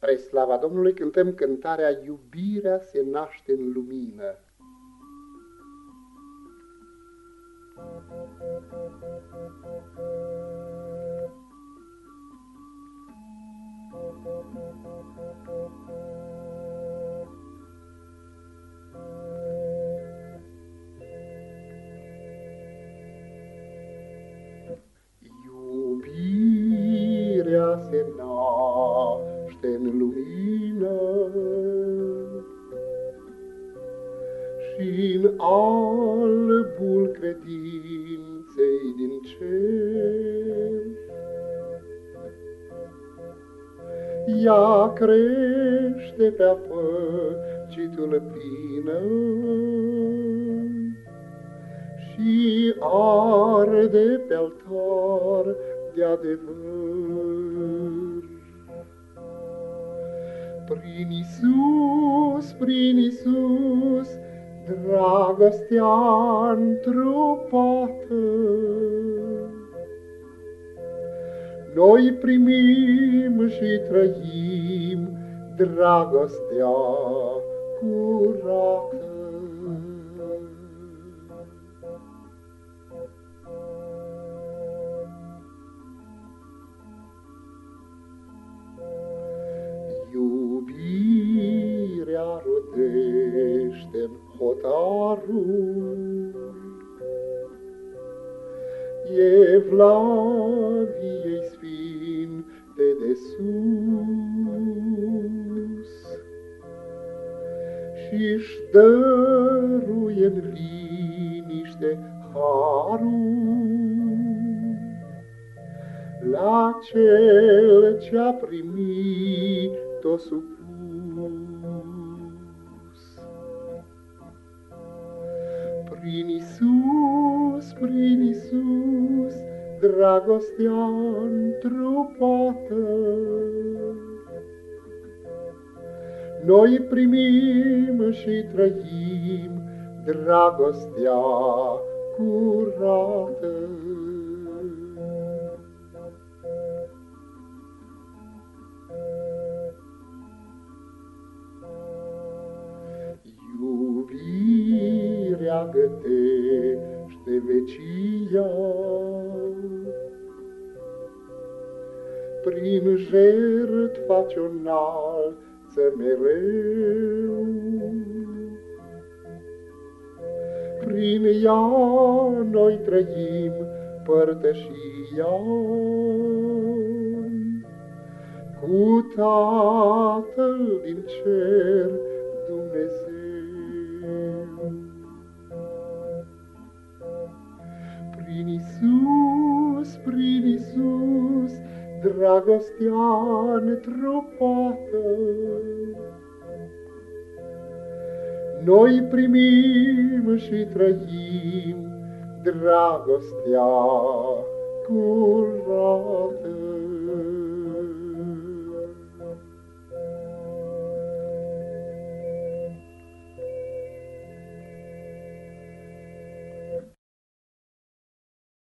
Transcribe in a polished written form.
Spre slava Domnului cântăm cântarea Iubirea se naște în lumină. Iubirea se naște în lumină și-n albul credinței din cer. Ea crește pe-a păcitul plină și arde pe altar de adevăr. Prin Iisus, dragostea întrupată, noi primim și trăim dragostea curată. Iubirea rodește-n hotarul Evlaviei sfinte de sus și-și dăruie-n liniște harul la cel ce-a primit-o supus. Prin Iisus, dragostea întrupată, noi primim și trăim dragostea curată. Iubirea gătește vecia prin jertfa ce-o înalță mereu. Prin ea noi trăim părtășia cu Tatăl din cer Dumnezeu. Prin Iisus, dragostea întrupată, noi primim și trăim dragostea curată.